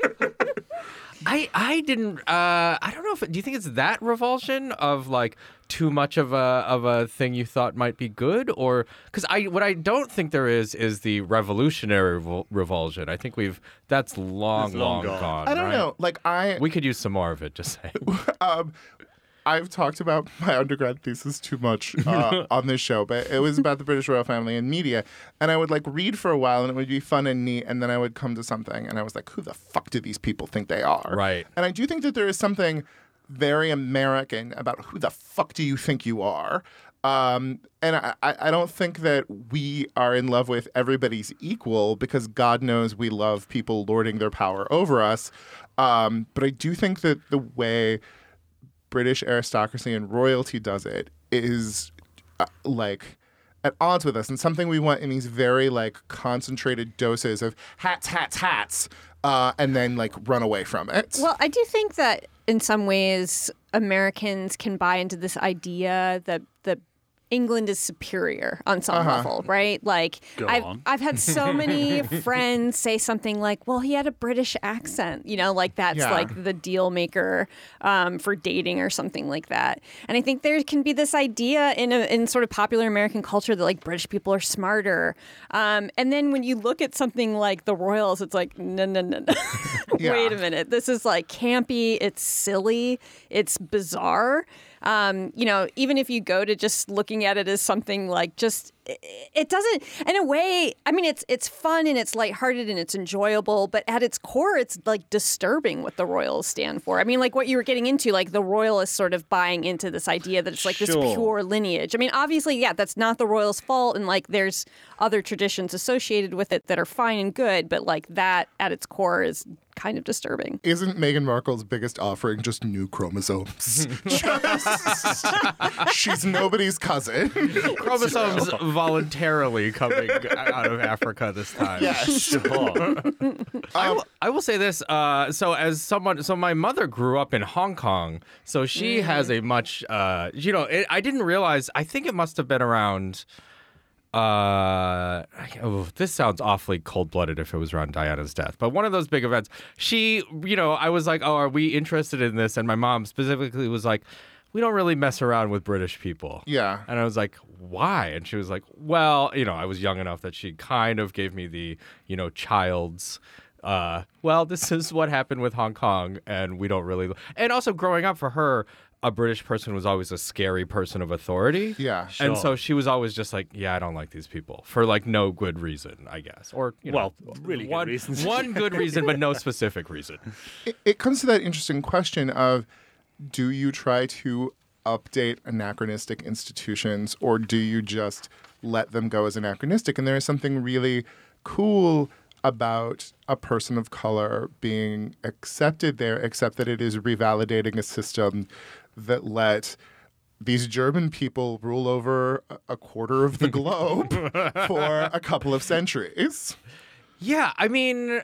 I didn't, I don't know do you think it's that revulsion of like too much of a thing you thought might be good, or because what I don't think there is the revolutionary revulsion. I think that's long gone. I don't know. Like we could use some more of it. Just saying. I've talked about my undergrad thesis too much on this show, but it was about the British royal family and media. And I would like read for a while and it would be fun and neat. And then I would come to something and I was like, who the fuck do these people think they are? Right. And I do think that there is something very American about who the fuck do you think you are? And I don't think that we are in love with everybody's equal because God knows we love people lording their power over us. But I do think that the way British aristocracy and royalty does it is like at odds with us and something we want in these very like concentrated doses of hats, and then like run away from it. Well, I do think that in some ways Americans can buy into this idea that England is superior on some level, right? Like I've had so many friends say something like, well, he had a British accent, like that's like the deal maker for dating or something like that. And I think there can be this idea in sort of popular American culture that like British people are smarter. And then when you look at something like the royals, it's like, no. Wait a minute. This is like campy. It's silly. It's bizarre. Even if you go to just looking at it as something like just, it doesn't, in a way, I mean, it's fun and it's lighthearted and it's enjoyable, but at its core, it's like disturbing what the royals stand for. I mean, like what you were getting into, like the royalists sort of buying into this idea that it's like this pure lineage. I mean, obviously, that's not the royals' fault. And like there's other traditions associated with it that are fine and good, but like that at its core is kind of disturbing. Isn't Meghan Markle's biggest offering just new chromosomes? She's nobody's cousin. Chromosomes voluntarily coming out of Africa this time. Yes. I will say this. So my mother grew up in Hong Kong, so she has a much, I didn't realize, I think it must have been around This sounds awfully cold-blooded if it was around Diana's death, but one of those big events, she, I was like, oh, are we interested in this? And my mom specifically was like, we don't really mess around with British people. Yeah. And I was like, why? And she was like, well, I was young enough that she kind of gave me the, child's, well, this is what happened with Hong Kong, and we don't really. And also growing up for her, a British person was always a scary person of authority. Yeah. Sure. And so she was always just like, yeah, I don't like these people for like no good reason, I guess. Or, really good reasons. One good reason, but no specific reason. It comes to that interesting question of, do you try to update anachronistic institutions, or do you just let them go as anachronistic? And there is something really cool about a person of color being accepted there, except that it is revalidating a system that let these German people rule over a quarter of the globe for a couple of centuries. Yeah, I mean,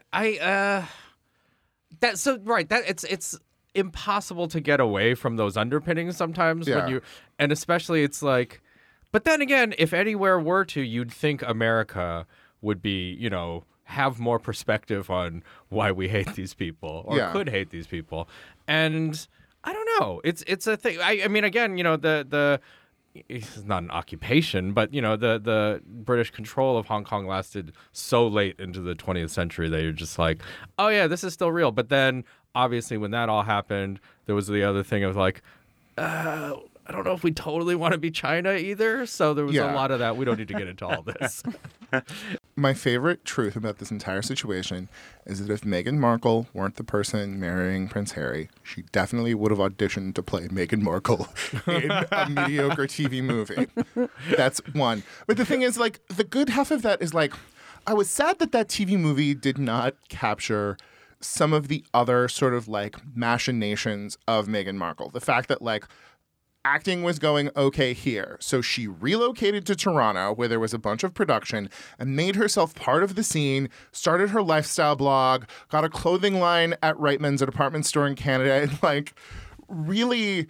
it's impossible to get away from those underpinnings sometimes Yeah. and especially it's like, but then again, if anywhere were to, you'd think America would be, have more perspective on why we hate these people or Yeah. could hate these people. And I don't know. It's a thing. I mean, again, the it's not an occupation, but the British control of Hong Kong lasted so late into the 20th century that you're just like, oh yeah, this is still real. But then obviously when that all happened, there was the other thing of like, I don't know if we totally want to be China either. So there was a lot of that. We don't need to get into all this. My favorite truth about this entire situation is that if Meghan Markle weren't the person marrying Prince Harry, she definitely would have auditioned to play Meghan Markle in a mediocre TV movie. That's one. But the thing is, like, the good half of that is, like, I was sad that TV movie did not capture some of the other sort of, like, machinations of Meghan Markle. The fact that, like, acting was going okay here. So she relocated to Toronto, where there was a bunch of production, and made herself part of the scene, started her lifestyle blog, got a clothing line at Reitman's, a department store in Canada, and like really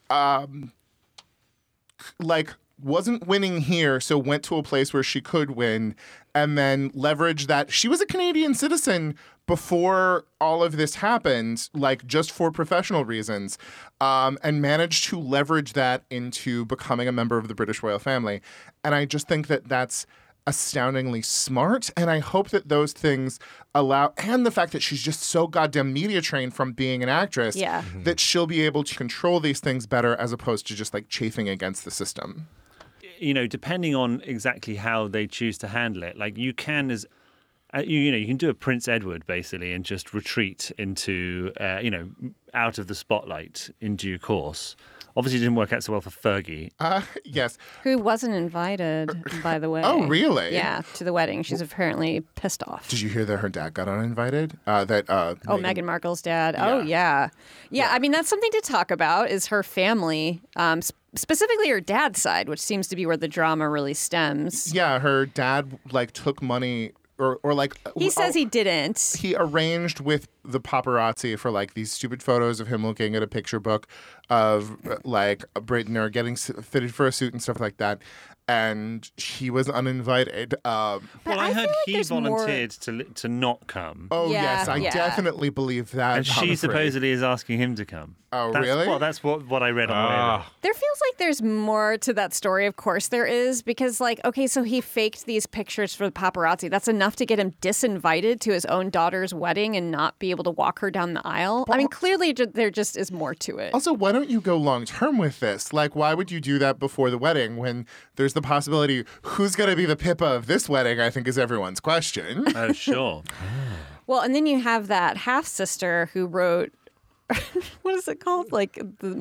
wasn't winning here, so went to a place where she could win, and then leveraged that she was a Canadian citizen before all of this happened, like just for professional reasons, and managed to leverage that into becoming a member of the British royal family. And I just think that that's astoundingly smart, and I hope that those things allow, and the fact that she's just so goddamn media trained from being an actress, that she'll be able to control these things better as opposed to just like chafing against the system. Depending on exactly how they choose to handle it, like you can as you can do a Prince Edward basically and just retreat into out of the spotlight in due course. Obviously, it didn't work out so well for Fergie. Yes. Who wasn't invited, by the way. Oh, really? Yeah, to the wedding. She's apparently pissed off. Did you hear that her dad got uninvited? Meghan Markle's dad. Yeah. Oh, yeah. I mean, that's something to talk about, is her family, specifically her dad's side, which seems to be where the drama really stems. Yeah, her dad, took money... Or like he says he didn't. He arranged with the paparazzi for these stupid photos of him looking at a picture book of Britain or getting fitted for a suit and stuff like that, and he was uninvited. Well, I heard he volunteered to not come. Oh yes, I definitely believe that. And she supposedly is asking him to come. Oh really? Well, that's what I read on the There feels like there's more to that story. Of course there is, because okay, so he faked these pictures for the paparazzi. That's enough to get him disinvited to his own daughter's wedding and not be able to walk her down the aisle. I mean, clearly there just is more to it. Also, why don't you go long term with this? Why would you do that before the wedding when there's the possibility who's going to be the Pippa of this wedding? I think is everyone's question. Oh, sure. Well, and then you have that half sister who wrote. What is it called? My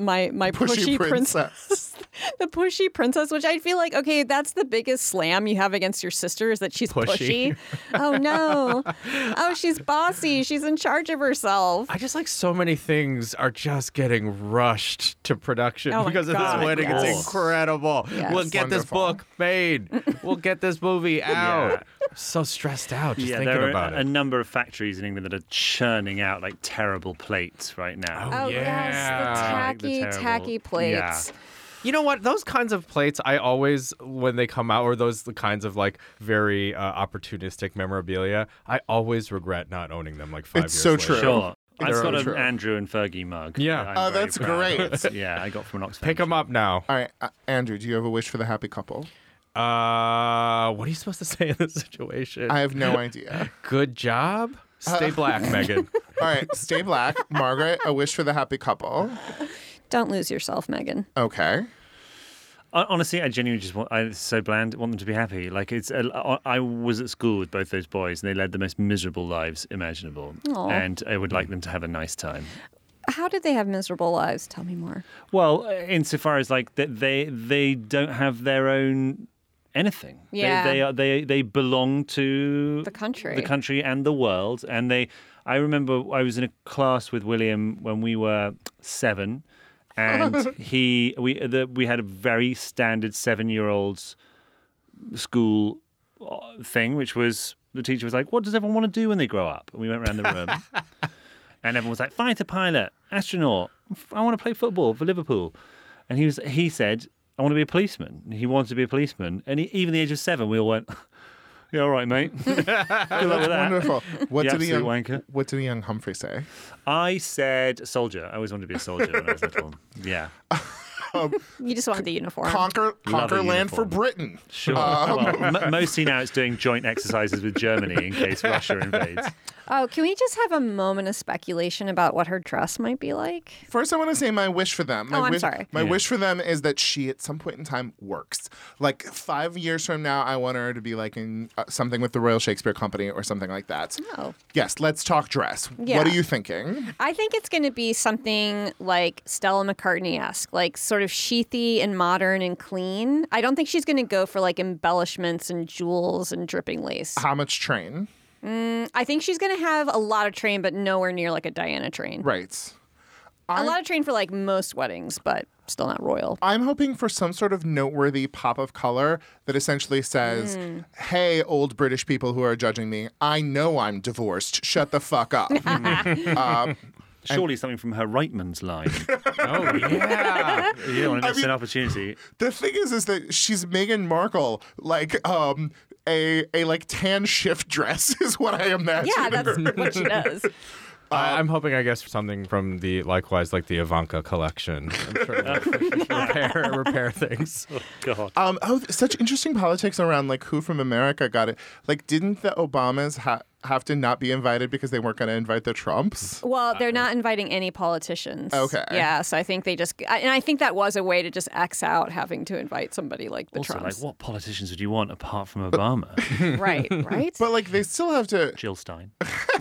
pushy princess. The pushy princess, which I feel like, okay, that's the biggest slam you have against your sister, is that she's pushy. Oh no. Oh, she's bossy. She's in charge of herself. I just so many things are just getting rushed to production because of this wedding. Yes. It's incredible. Yes. We'll get this book made. We'll get this movie out. Yeah. So stressed out just thinking about it. There are a number of factories in England that are churning out terrible plates right now. Oh yes, the tacky plates. You know what? Those kinds of plates, I always, when they come out, or those kinds of like very opportunistic memorabilia, I always regret not owning them like 5 years so later. true. Sure. I've They're got an true. Andrew and Fergie mug. Yeah. that I'm Oh, very that's proud of. great. Yeah, I got from an Oxford. Pick them up now. All right, Andrew, do you have a wish for the happy couple? What are you supposed to say in this situation? I have no idea. Good job. Stay black, Megan. All right, stay black. Margaret, a wish for the happy couple. Don't lose yourself, Megan. Okay. Honestly, I genuinely just want—I'm so bland. Want them to be happy. Like I was at school with both those boys, and they led the most miserable lives imaginable. Aw. And I would like them to have a nice time. How did they have miserable lives? Tell me more. Well, insofar as like they don't have their own anything. Yeah. They belong to The country. and the world. And I remember I was in a class with William when we were 7. And we had a very standard 7-year-old's school thing, which was the teacher was like, "What does everyone want to do when they grow up?" And we went around the room, and everyone was like, "Fighter pilot, astronaut. I want to play football for Liverpool." And he said, "I want to be a policeman." And he wanted to be a policeman, and even at the age of 7, we all went, "Yeah, all right, mate." Good luck with that. Wonderful. What You did the young absolute wanker. What did the young Humphrey say? I said soldier. I always wanted to be a soldier when I was little. Yeah. You just wanted the uniform. Conquer Love a land for uniform. Britain. Sure. Well, mostly now it's doing joint exercises with Germany in case Russia invades. Oh, can we just have a moment of speculation about what her dress might be like? First, I want to say my wish for them. I'm sorry. My wish for them is that she, at some point in time, works. Like 5 years from now, I want her to be like in something with the Royal Shakespeare Company or something like that. Oh. Yes, let's talk dress. Yeah. What are you thinking? I think it's going to be something like Stella McCartney-esque, like sort of sheathy and modern and clean. I don't think she's going to go for like embellishments and jewels and dripping lace. How much train? I think she's going to have a lot of train, but nowhere near like a Diana train. Right. A lot of train for like most weddings, but still not royal. I'm hoping for some sort of noteworthy pop of color that essentially says, hey, old British people who are judging me, I know I'm divorced. Shut the fuck up. Surely something from her Reitman's line. Oh, yeah. You don't want to miss an opportunity. The thing is that she's Meghan Markle, like a like tan shift dress is what I imagine. Yeah, that's what she does. I'm hoping, I guess, something from the the Ivanka collection. I'm sure they'll repair things. Oh, God. Such interesting politics around like who from America got it. Like, didn't the Obamas have to not be invited because they weren't going to invite the Trumps? Well, they're not inviting any politicians. Okay. Yeah, so I think they just, and I think that was a way to just X out having to invite somebody like the Also, Trumps. like, what politicians would you want apart from Obama? Right. But like, they still have to. Jill Stein.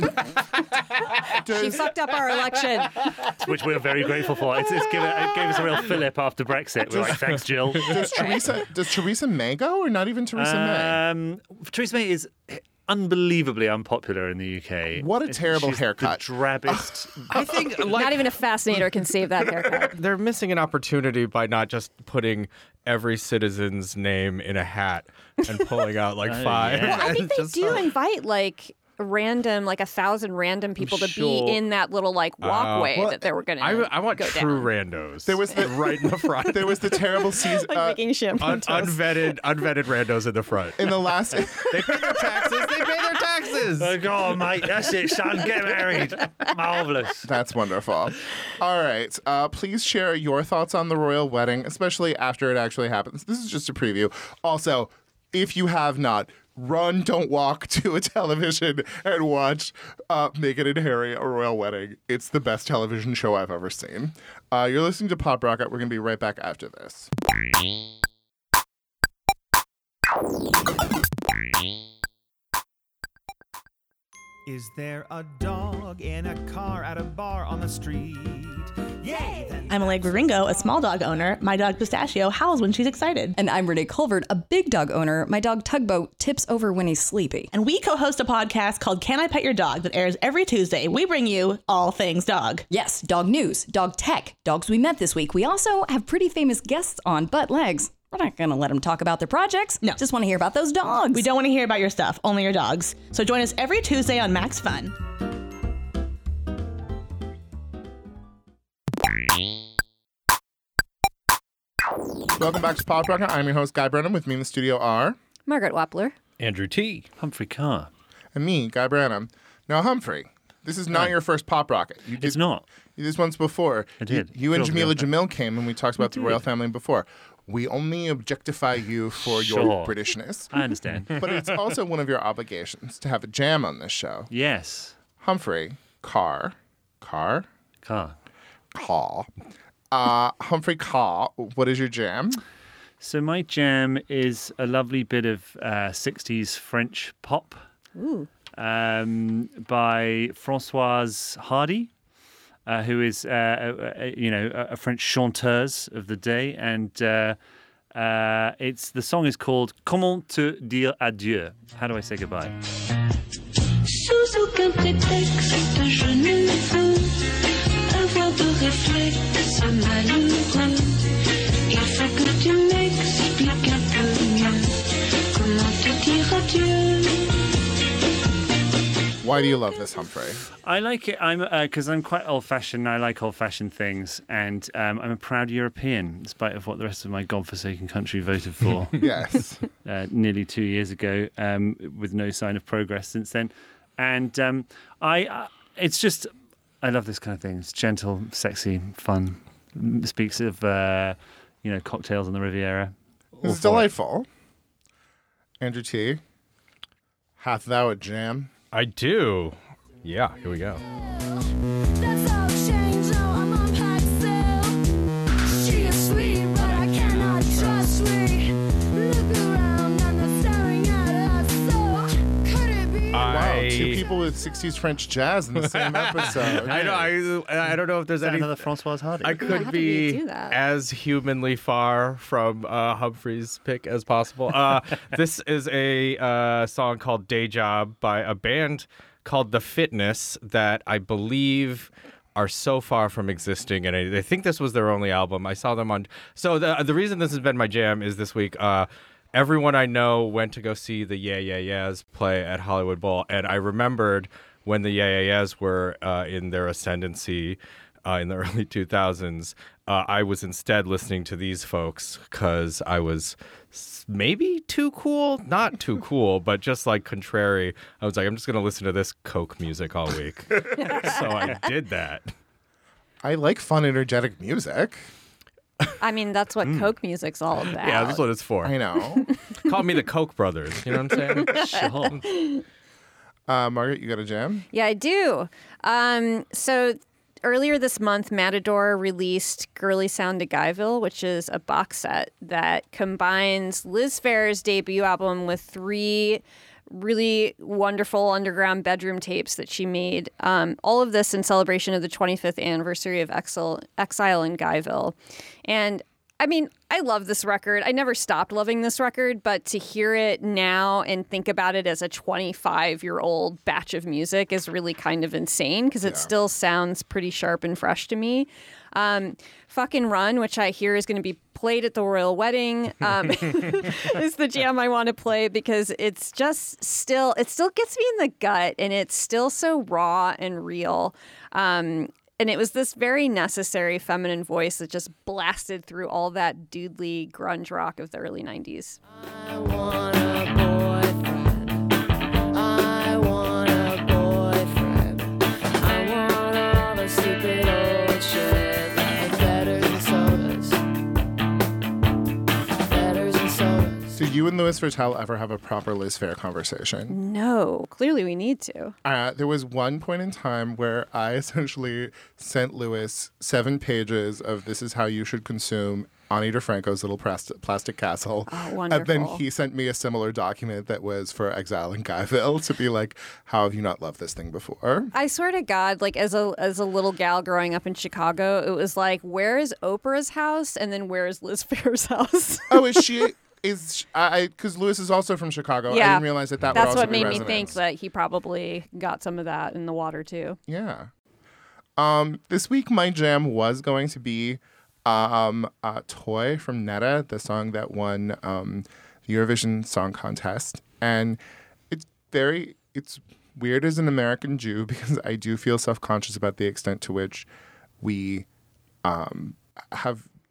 She fucked up our election. Which we're very grateful for. It gave us a real fillip after Brexit. We're like, thanks, Jill. Does Theresa May go, or not even Theresa May? Theresa May is unbelievably unpopular in the UK. What a terrible She's haircut. The drabbest. I think Not even a fascinator can save that haircut. they're missing an opportunity by not just putting every citizen's name in a hat and pulling out like 5. yeah. I think and they just- do invite like random, like 1,000 random people to sure. be in that little like walkway well, that they were going to I want go true down. randos. There was the- right in the front. There was the terrible season Like making shampoo toast. unvetted randos in the front. in the last. They pay their taxes. They pay their taxes. Oh, go on, mate. That's it, son. Get married. Marvellous. That's wonderful. All right. Please share your thoughts on the royal wedding, especially after it actually happens. This is just a preview. Also, if you have not, run, don't walk to a television and watch Meghan and Harry, A Royal Wedding. It's the best television show I've ever seen. You're listening to Pop Rocket. We're going to be right back after this. Is there a dog in a car at a bar on the street? Yay! I'm Allegra Ringo, a small dog owner. My dog Pistachio howls when she's excited. And I'm Renee Culvert, a big dog owner. My dog Tugboat tips over when he's sleepy. And we co-host a podcast called Can I Pet Your Dog that airs every Tuesday. We bring you all things dog. Yes, dog news, dog tech, dogs we met this week. We also have pretty famous guests on Butt Legs. We're not going to let them talk about their projects. No. Just want to hear about those dogs. We don't want to hear about your stuff, only your dogs. So join us every Tuesday on Max Fun. Welcome back to Pop Rocket. I'm your host, Guy Brennan. With me in the studio are Margaret Wappler. Andrew T. Humphrey Carr. and me, Guy Branum. Now, Humphrey, this is not your first Pop Rocket. You did, It's not. You did this once before. I did. You and Filled me Jamila up. Jamil came and we talked about the royal family before. We only objectify you for your Sure. Britishness. I understand. But it's also one of your obligations to have a jam on this show. Yes. Humphrey Carr. Carr. Humphrey Carr, what is your jam? So my jam is a lovely bit of 60s French pop by Françoise Hardy, who is a French chanteuse of the day, and the song is called Comment te dire adieu? How do I say goodbye? Sous aucun prétexte, je ne veux avoir de réflexe malheureux. Il faut que tu m'expliques un peu mieux comment te dire adieu. Why do you love this, Humphrey? I like it. Because I'm quite old-fashioned. I like old-fashioned things, and I'm a proud European, in spite of what the rest of my godforsaken country voted for. Yes, nearly 2 years ago, with no sign of progress since then. And it's just, I love this kind of thing. It's gentle, sexy, fun. It speaks of cocktails on the Riviera. This is delightful. Andrew T., hath thou a jam? I do. Yeah, here we go. That's all changed, now I'm on pack sale. She is sweet, but I cannot trust me. Look around and they're staring at us, so could it be? Wow, two people with 60s French jazz in the same episode. I know. I don't know if there's any. Another Françoise Hardy. I could how did we be do that? as humanly far from Humphrey's pick as possible. This is a song called Day Job by a band called The Fitness that I believe are so far from existing, and I think this was their only album. I saw them on. So the reason this has been my jam is this week. Everyone I know went to go see the Yeah Yeah Yeahs play at Hollywood Bowl, and I remembered when the Yeah Yeah Yeahs were in their ascendancy in the early 2000s. I was instead listening to these folks because I was maybe too cool, not too cool, but just like contrary. I was like, I'm just going to listen to this Coke music all week. So I did that. I like fun, energetic music. I mean, that's what Coke music's all about. Yeah, that's what it's for. I know. Call me the Koch brothers. You know what I'm saying? Sure. Margaret, you got a jam? Yeah, I do. So earlier this month, Matador released Girly Sound to Guyville, which is a box set that combines Liz Phair's debut album with 3 really wonderful underground bedroom tapes that she made. All of this in celebration of the 25th anniversary of Exile in Guyville. And I mean, I love this record. I never stopped loving this record, but to hear it now and think about it as a 25-year-old batch of music is really kind of insane because it still sounds pretty sharp and fresh to me. Fucking Run, which I hear is going to be played at the royal wedding, is the jam I want to play because it's just still gets me in the gut and it's still so raw and real. And it was this very necessary feminine voice that just blasted through all that doodly grunge rock of the early 90s. I want a boyfriend. I want a boyfriend. I want all the stupid old shit like letters and sodas. Letters and sodas. Do you and Louis Virtel ever have a proper Liz Phair conversation? No, clearly we need to. There was one point in time where I essentially sent Louis 7 pages of this is how you should consume Ani DeFranco's Little Plastic Castle. Oh, wonderful. And then he sent me a similar document that was for Exile in Guyville to be like, how have you not loved this thing before? I swear to God, like as a little gal growing up in Chicago, it was like, where is Oprah's house? And then where is Liz Phair's house? Oh, is she... Because Louis is also from Chicago. Yeah, I didn't realize that would that's also what be made me resonance. think that he probably got some of that in the water too. Yeah. This week, my jam was going to be Toy from Netta, the song that won the Eurovision Song Contest. And it's weird as an American Jew because I do feel self-conscious about the extent to which we have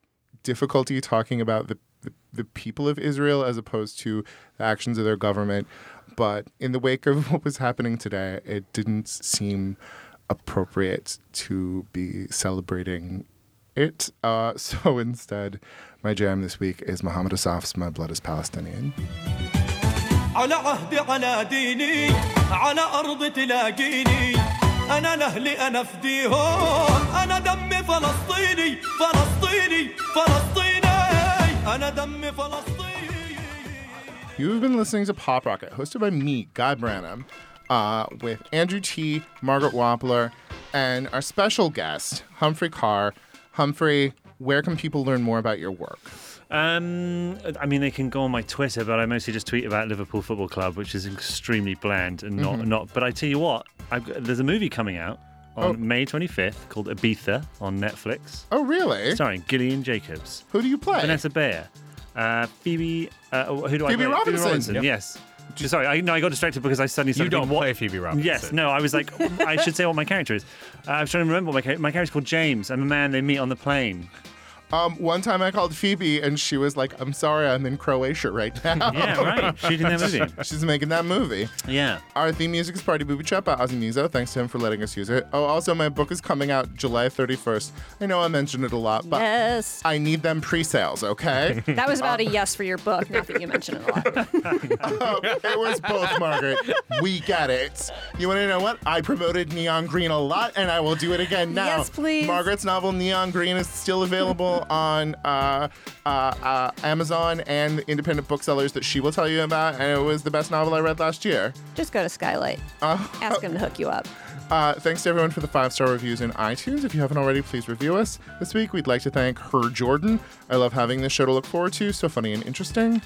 difficulty talking about the people of Israel as opposed to the actions of their government. But in the wake of what was happening today, it didn't seem appropriate to be celebrating it. So instead, my jam this week is Muhammad Asaf's My Blood is Palestinian. على عهدي على ديني على أرض تلاقيني أنا لأهلي أنا فديهم أنا دمي فلسطيني فلسطيني فلسطيني أنا دمي فلسطيني. You've been listening to Pop Rocket, hosted by me, Guy Branum, with Andrew T., Margaret Wappler, and our special guest, Humphrey Carr. Humphrey, where can people learn more about your work? I mean, they can go on my Twitter, but I mostly just tweet about Liverpool Football Club, which is extremely bland and not. But I tell you what, there's a movie coming out on May 25th called Ibiza on Netflix. Oh, really? Starring Gillian Jacobs. Who do you play? Vanessa Bayer. Phoebe. Who do I play? Phoebe Robinson. Yep. Yes. Sorry, I got distracted because I suddenly started. You don't play Phoebe Robinson. Yes, no, I was like, I should say what my character is. I was trying to remember what my character's called James. I'm a man they meet on the plane. One time I called Phoebe and she was like, I'm sorry, I'm in Croatia right now. Yeah, right. Shooting that movie. She's making that movie. Yeah. Our theme music is Party Booby Trap by Ozzy Mizo. Thanks to him for letting us use it. Oh, also, my book is coming out July 31st. I know I mentioned it a lot, but yes. I need them pre-sales, okay? That was about a yes for your book, not that you mentioned it a lot. It was both, Margaret. We get it. You want to know what? I promoted Neon Green a lot, and I will do it again now. Yes, please. Margaret's novel Neon Green is still available on Amazon and the independent booksellers that she will tell you about, and it was the best novel I read last year. Just go to Skylight. Ask him to hook you up. Thanks to everyone for the 5-star reviews in iTunes. If you haven't already, please review us. This week, we'd like to thank Her Jordan. I love having this show to look forward to. So funny and interesting.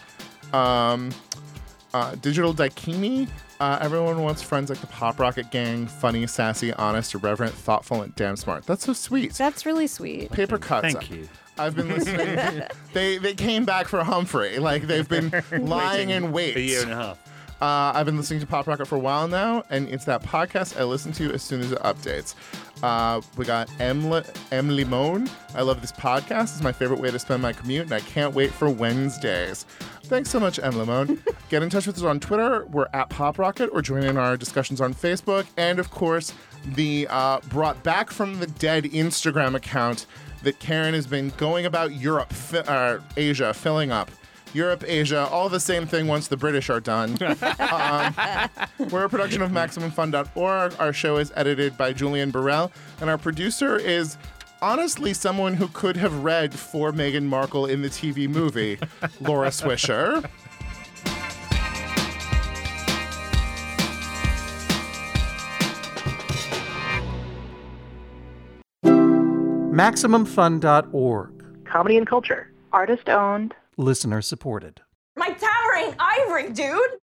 Digital Daikini. Everyone wants friends like the Pop Rocket Gang, funny, sassy, honest, irreverent, thoughtful, and damn smart. That's so sweet. That's really sweet. Paper Cuts. Thank you. I've been listening. They came back for Humphrey. Like, they've been lying in wait. A year and a half. I've been listening to Pop Rocket for a while now, and it's that podcast I listen to as soon as it updates. We got M. Limon. I love this podcast. It's my favorite way to spend my commute, and I can't wait for Wednesdays. Thanks so much, M. Limon. Get in touch with us on Twitter. We're at Pop Rocket, or join in our discussions on Facebook. And, of course, the brought back from the dead Instagram account that Karen has been going about Europe, Asia, filling up. Europe, Asia, all the same thing once the British are done. We're a production of MaximumFun.org. Our show is edited by Julian Burrell, and our producer is honestly someone who could have read for Meghan Markle in the TV movie, Laura Swisher. MaximumFun.org. Comedy and culture. Artist owned. Listener supported. My towering ivory, dude!